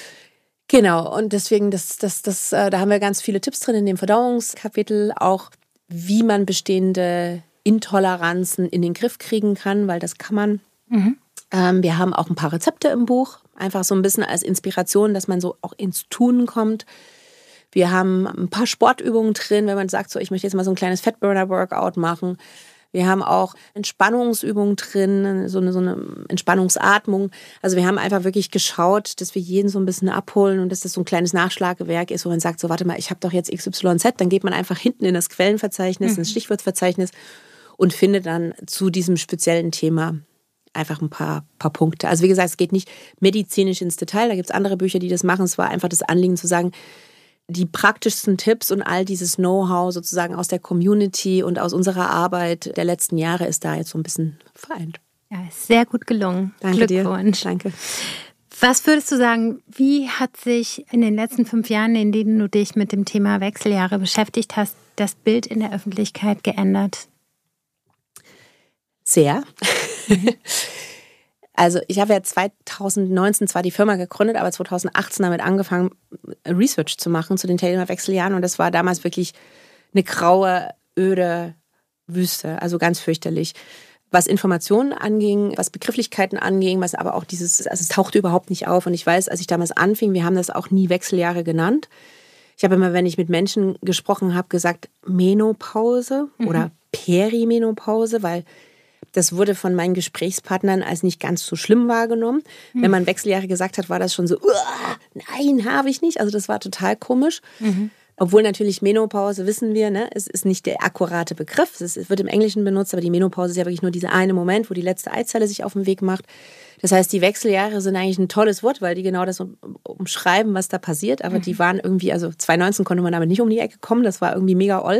genau, und deswegen, das, das, das, da haben wir ganz viele Tipps drin in dem Verdauungskapitel, auch wie man bestehende Intoleranzen in den Griff kriegen kann, weil das kann man. Mhm. Ähm, wir haben auch ein paar Rezepte im Buch, einfach so ein bisschen als Inspiration, dass man so auch ins Tun kommt. Wir haben ein paar Sportübungen drin, wenn man sagt, so ich möchte jetzt mal so ein kleines Fatburner-Workout machen. Wir haben auch Entspannungsübungen drin, so eine, so eine Entspannungsatmung. Also wir haben einfach wirklich geschaut, dass wir jeden so ein bisschen abholen und dass das so ein kleines Nachschlagewerk ist, wo man sagt, so warte mal, ich habe doch jetzt X Y Z, dann geht man einfach hinten in das Quellenverzeichnis, mhm. ins Stichwortverzeichnis und findet dann zu diesem speziellen Thema einfach ein paar, paar Punkte. Also wie gesagt, es geht nicht medizinisch ins Detail, da gibt es andere Bücher, die das machen. Es war einfach das Anliegen zu sagen, die praktischsten Tipps und all dieses Know-how sozusagen aus der Community und aus unserer Arbeit der letzten Jahre ist da jetzt so ein bisschen vereint. Ja, ist sehr gut gelungen. Danke Glückwunsch. dir. Danke. Was würdest du sagen, wie hat sich in den letzten fünf Jahren, in denen du dich mit dem Thema Wechseljahre beschäftigt hast, das Bild in der Öffentlichkeit geändert? Sehr. Also ich habe ja zwanzig neunzehn zwar die Firma gegründet, aber zwanzig achtzehn damit angefangen, Research zu machen zu den Thema Wechseljahren. Und das war damals wirklich eine graue, öde Wüste, also ganz fürchterlich. Was Informationen anging, was Begrifflichkeiten anging, was aber auch dieses, also es tauchte überhaupt nicht auf. Und ich weiß, als ich damals anfing, wir haben das auch nie Wechseljahre genannt. Ich habe immer, wenn ich mit Menschen gesprochen habe, gesagt Menopause mhm. oder Perimenopause, weil das wurde von meinen Gesprächspartnern als nicht ganz so schlimm wahrgenommen. Mhm. Wenn man Wechseljahre gesagt hat, war das schon so, nein, habe ich nicht. Also das war total komisch. Mhm. Obwohl natürlich Menopause, wissen wir, ne, es ist nicht der akkurate Begriff. Es wird im Englischen benutzt, aber die Menopause ist ja wirklich nur dieser eine Moment, wo die letzte Eizelle sich auf den Weg macht. Das heißt, die Wechseljahre sind eigentlich ein tolles Wort, weil die genau das umschreiben, was da passiert. Aber mhm. die waren irgendwie, also zwanzig neunzehn konnte man damit nicht um die Ecke kommen. Das war irgendwie mega oll.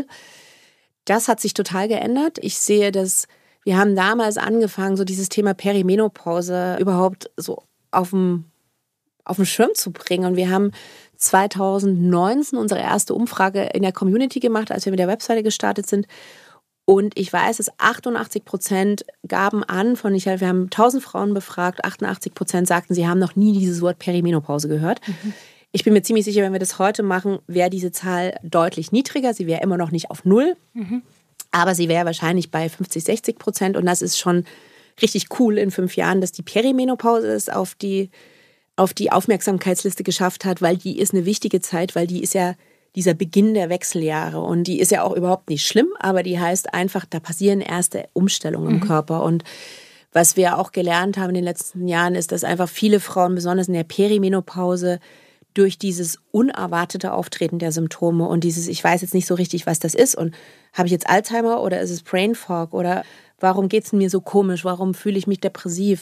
Das hat sich total geändert. Ich sehe das. Wir haben damals angefangen, so dieses Thema Perimenopause überhaupt so auf dem, auf dem Schirm zu bringen. Und wir haben zwanzig neunzehn unsere erste Umfrage in der Community gemacht, als wir mit der Webseite gestartet sind. Und ich weiß, dass achtundachtzig Prozent gaben an, von ich, wir haben tausend Frauen befragt, achtundachtzig Prozent sagten, sie haben noch nie dieses Wort Perimenopause gehört. Mhm. Ich bin mir ziemlich sicher, wenn wir das heute machen, wäre diese Zahl deutlich niedriger. Sie wäre immer noch nicht auf null. Mhm. Aber sie wäre wahrscheinlich bei fünfzig, sechzig Prozent. Und das ist schon richtig cool in fünf Jahren, dass die Perimenopause es auf die, auf die Aufmerksamkeitsliste geschafft hat, weil die ist eine wichtige Zeit, weil die ist ja dieser Beginn der Wechseljahre. Und die ist ja auch überhaupt nicht schlimm, aber die heißt einfach, da passieren erste Umstellungen im mhm. Körper. Und was wir auch gelernt haben in den letzten Jahren, ist, dass einfach viele Frauen, besonders in der Perimenopause, durch dieses unerwartete Auftreten der Symptome und dieses, ich weiß jetzt nicht so richtig, was das ist und habe ich jetzt Alzheimer oder ist es Brain Fog oder warum geht es mir so komisch, warum fühle ich mich depressiv,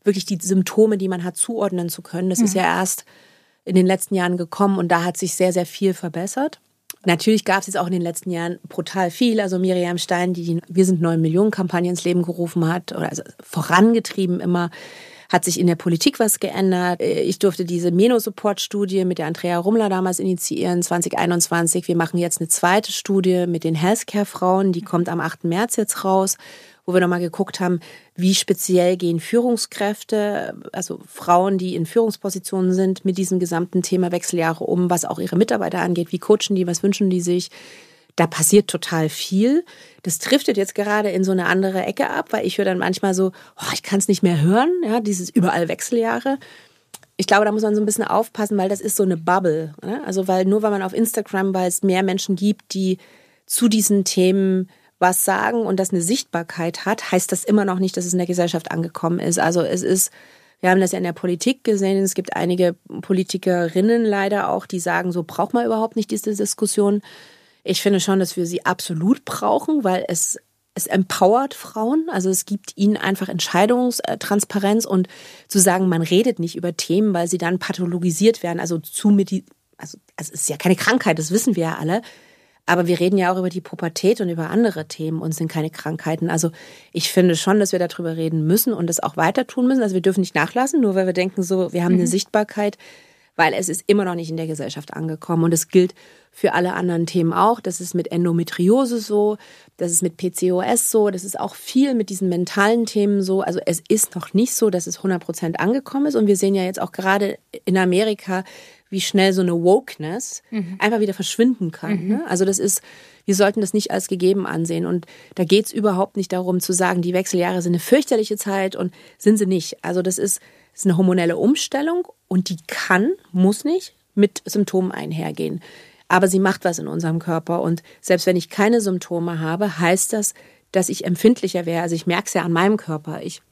wirklich die Symptome, die man hat, zuordnen zu können. Das mhm. ist ja erst in den letzten Jahren gekommen und da hat sich sehr, sehr viel verbessert. Natürlich gab es jetzt auch in den letzten Jahren brutal viel. Also Miriam Stein, die die Wir sind neun Millionen Kampagne ins Leben gerufen hat oder also vorangetrieben immer, hat sich in der Politik was geändert. Ich durfte diese Meno-Support-Studie mit der Andrea Rumler damals initiieren, zwanzig einundzwanzig. Wir machen jetzt eine zweite Studie mit den Healthcare-Frauen, die kommt am achten März jetzt raus, wo wir nochmal geguckt haben, wie speziell gehen Führungskräfte, also Frauen, die in Führungspositionen sind, mit diesem gesamten Thema Wechseljahre um, was auch ihre Mitarbeiter angeht, wie coachen die, was wünschen die sich. Da passiert total viel. Das driftet jetzt gerade in so eine andere Ecke ab, weil ich höre dann manchmal so, oh, ich kann es nicht mehr hören, ja, dieses überall Wechseljahre. Ich glaube, da muss man so ein bisschen aufpassen, weil das ist so eine Bubble. Ne? Also weil nur weil man auf Instagram, weil es mehr Menschen gibt, die zu diesen Themen was sagen und das eine Sichtbarkeit hat, heißt das immer noch nicht, dass es in der Gesellschaft angekommen ist. Also es ist, wir haben das ja in der Politik gesehen, es gibt einige Politikerinnen leider auch, die sagen, so braucht man überhaupt nicht diese Diskussion. Ich finde schon, dass wir sie absolut brauchen, weil es, es empowert Frauen. Also es gibt ihnen einfach Entscheidungstransparenz und zu sagen, man redet nicht über Themen, weil sie dann pathologisiert werden. Also zu mit die, also es ist ja keine Krankheit, das wissen wir ja alle. Aber wir reden ja auch über die Pubertät und über andere Themen und es sind keine Krankheiten. Also ich finde schon, dass wir darüber reden müssen und das auch weiter tun müssen. Also wir dürfen nicht nachlassen, nur weil wir denken so, wir haben eine mhm. Sichtbarkeit, weil es ist immer noch nicht in der Gesellschaft angekommen. Und es gilt für alle anderen Themen auch. Das ist mit Endometriose so, das ist mit P C O S so, das ist auch viel mit diesen mentalen Themen so. Also es ist noch nicht so, dass es hundert Prozent angekommen ist. Und wir sehen ja jetzt auch gerade in Amerika, wie schnell so eine Wokeness mhm. einfach wieder verschwinden kann. Mhm. Ne? Also das ist, wir sollten das nicht als gegeben ansehen. Und da geht es überhaupt nicht darum zu sagen, die Wechseljahre sind eine fürchterliche Zeit und sind sie nicht. Also das ist, das ist eine hormonelle Umstellung und die kann, muss nicht mit Symptomen einhergehen. Aber sie macht was in unserem Körper. Und selbst wenn ich keine Symptome habe, heißt das, dass ich empfindlicher wäre. Also ich merke es ja an meinem Körper. Ich,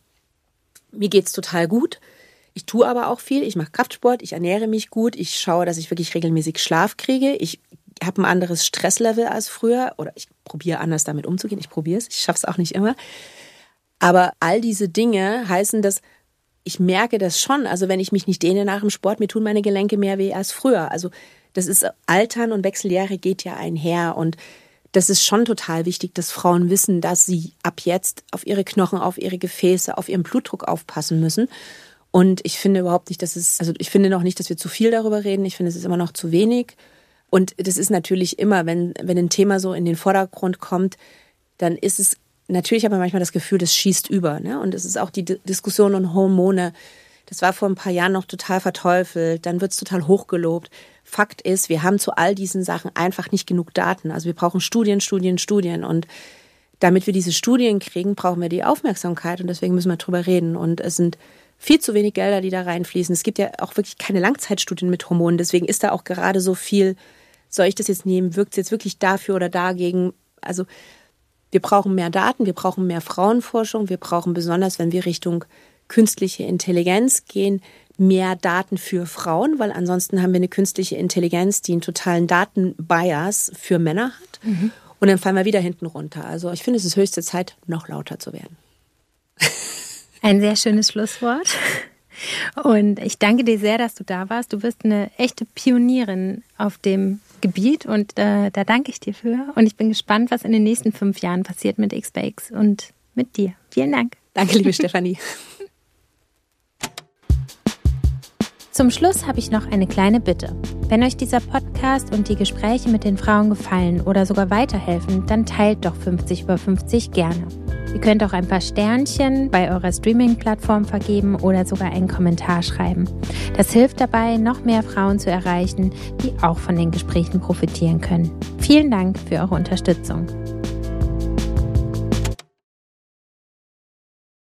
mir geht's total gut. Ich tue aber auch viel. Ich mache Kraftsport, ich ernähre mich gut. Ich schaue, dass ich wirklich regelmäßig Schlaf kriege. Ich habe ein anderes Stresslevel als früher. Oder ich probiere anders damit umzugehen. Ich probiere es. Ich schaffe es auch nicht immer. Aber all diese Dinge heißen, dass ich merke das schon. Also wenn ich mich nicht dehne nach dem Sport, mir tun meine Gelenke mehr weh als früher. Also das ist Altern und Wechseljahre geht ja einher. Und das ist schon total wichtig, dass Frauen wissen, dass sie ab jetzt auf ihre Knochen, auf ihre Gefäße, auf ihren Blutdruck aufpassen müssen. Und ich finde überhaupt nicht, dass es, also ich finde noch nicht, dass wir zu viel darüber reden. Ich finde, es ist immer noch zu wenig. Und das ist natürlich immer, wenn, wenn ein Thema so in den Vordergrund kommt, dann ist es, natürlich hat man manchmal das Gefühl, das schießt über. Ne? Und es ist auch die D- Diskussion um Hormone. Das war vor ein paar Jahren noch total verteufelt. Dann wird es total hochgelobt. Fakt ist, wir haben zu all diesen Sachen einfach nicht genug Daten. Also wir brauchen Studien, Studien, Studien. Und damit wir diese Studien kriegen, brauchen wir die Aufmerksamkeit. Und deswegen müssen wir drüber reden. Und es sind viel zu wenig Gelder, die da reinfließen. Es gibt ja auch wirklich keine Langzeitstudien mit Hormonen. Deswegen ist da auch gerade so viel, soll ich das jetzt nehmen, wirkt es jetzt wirklich dafür oder dagegen? Also wir brauchen mehr Daten, wir brauchen mehr Frauenforschung, wir brauchen besonders, wenn wir Richtung künstliche Intelligenz gehen, mehr Daten für Frauen, weil ansonsten haben wir eine künstliche Intelligenz, die einen totalen Datenbias für Männer hat. Mhm. Und dann fallen wir wieder hinten runter. Also ich finde, es ist höchste Zeit, noch lauter zu werden. Ein sehr schönes Schlusswort. Und ich danke dir sehr, dass du da warst. Du bist eine echte Pionierin auf dem Gebiet und äh, da danke ich dir für. Und ich bin gespannt, was in den nächsten fünf Jahren passiert mit X by X und mit dir. Vielen Dank. Danke, liebe Stefanie. Zum Schluss habe ich noch eine kleine Bitte. Wenn euch dieser Podcast und die Gespräche mit den Frauen gefallen oder sogar weiterhelfen, dann teilt doch fünfzig über fünfzig gerne. Ihr könnt auch ein paar Sternchen bei eurer Streaming-Plattform vergeben oder sogar einen Kommentar schreiben. Das hilft dabei, noch mehr Frauen zu erreichen, die auch von den Gesprächen profitieren können. Vielen Dank für eure Unterstützung.